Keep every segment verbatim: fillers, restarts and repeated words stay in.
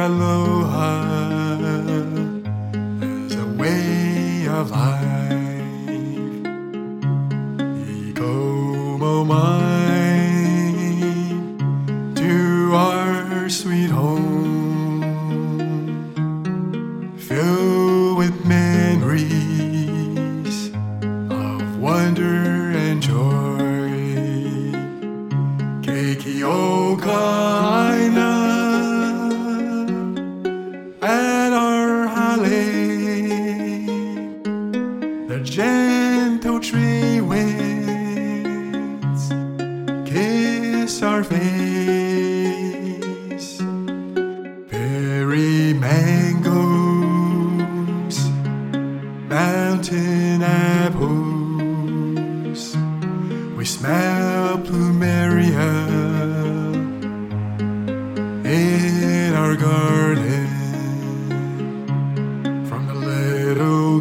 aloha as a way of life. Ikomo mine to our sweet home, filled with memories of wonder and joy. Keiki o kaina at our hale, the gentle tree winds kiss our face. Berry mangoes, mountain apples, we smell plumeria in our garden. From the little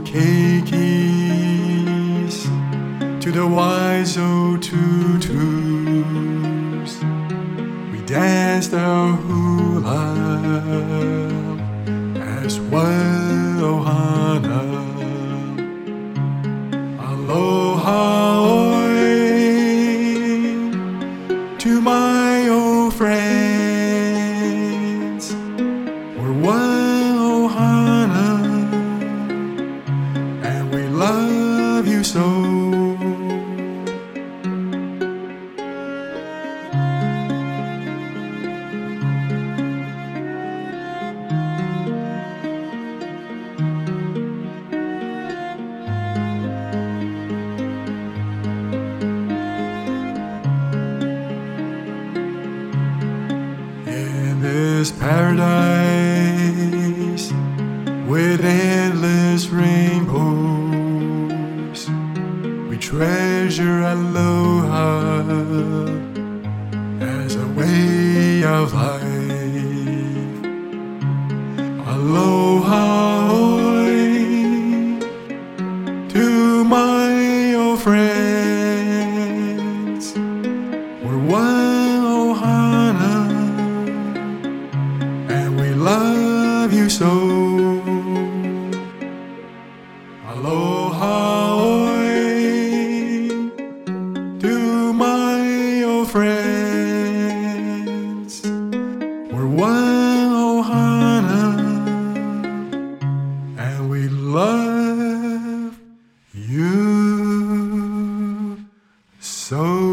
keikis to the wise old tutus, we dance the hula as one ohana. Aloha oi to my old friends, we're one ohana and we love you so. In this paradise with endless rainbows, we treasure aloha as a way of life. Aloha oi to my old friends, we're one ohana and we love you so. Aloha oi to my old friends, we're one ohana and we love you so.